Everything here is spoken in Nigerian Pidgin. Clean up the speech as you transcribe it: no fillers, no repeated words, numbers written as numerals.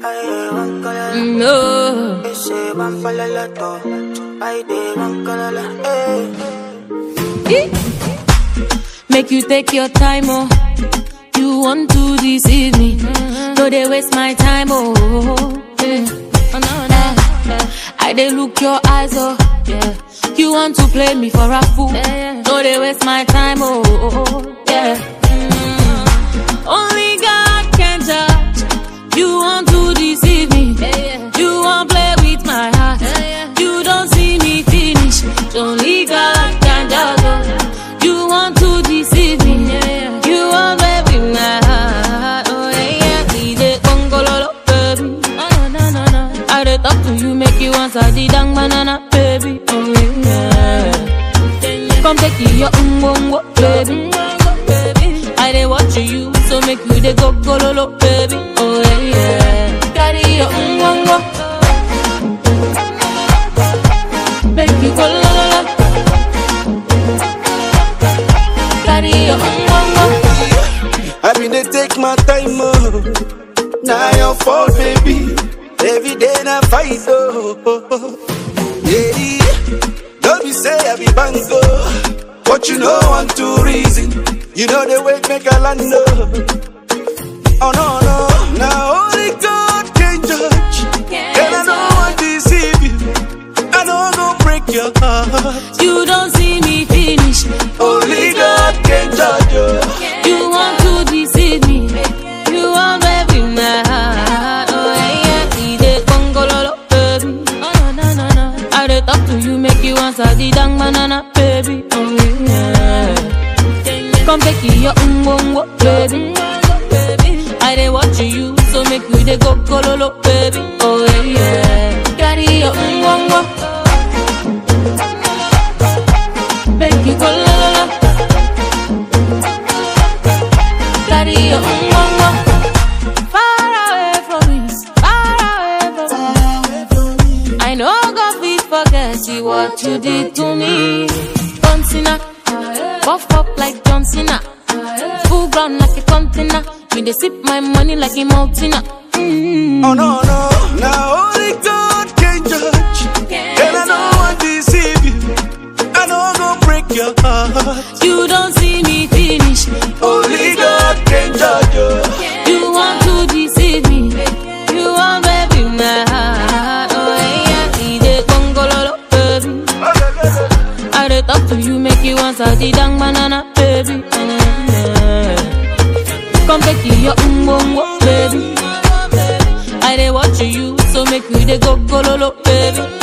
No. Make you take your time, oh. You want to deceive me. No, they waste my time, oh. I they look your eyes, oh. You want to play me for a fool. No, they waste my time, oh. Only God can judge. You want to deceive me. You want to play with my heart. You don't see me finish. Only God can judge. You want to deceive me. You want to play with my heart. Oh yeah, DJ Congololo, baby. I dey talk to you, make you answer the dang banana, baby. Oh yeah. Come take your umbongo, baby. I dey watch you, so make you dey go gololo, baby. Oh yeah. Carry your umbongo, make you go lololo. Carry your umbongo. I mean they take my time, oh. Now your fault, baby. Every day I fight, oh. Yeah. Don't be say I be bango, but you know I'm too reason. You know the way make a land, oh no, no. Now only God can judge. And I don't want to deceive you. I don't go break your heart. You don't see me finish. Only God can judge you. You want to deceive me. You want to be my heart. Oh yeah, DJ Congololo, baby. Oh no. I dey talk to you, make you answer the dang banana, baby. Oh yeah. Come take your umbongo, baby. I dey watch you, so make you dey go gololo, baby. Oh yeah. Carry your umbongo, make you go lololo. Carry your umbongo. Far away from me, I know God fit forget you what you did to me. John Cena, buff up like John Cena, full ground like a container. Me they sip my money like a mountainer. Oh no, no, now only God can judge. And I don't want to deceive you. I don't go break your heart. You don't see me finish. Only God can judge you. You want to deceive me. You want to be my heart. Oh yeah, DJ Congololo, baby. I dey talk to you, make you answer the dang banana, baby. Come take your umbongo, baby. I dey watch you, so make you dey go gololo, baby.